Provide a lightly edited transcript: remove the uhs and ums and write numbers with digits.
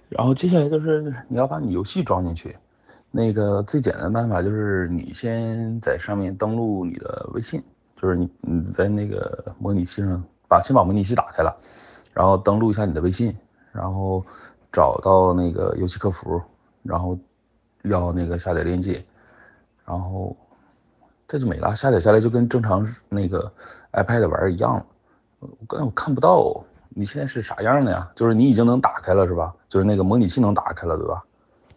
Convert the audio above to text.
然后接下来就是你要把你游戏装进去，那个最简单的办法就是你先在上面登录你的微信，就是你在那个模拟器上先把模拟器打开了，然后登录一下你的微信，然后找到那个游戏客服，然后要那个下载链接，然后这就没了，下载下来就跟正常那个 iPad 玩一样了。我看不到你现在是啥样的呀？就是你已经能打开了是吧？就是那个模拟器能打开了对吧？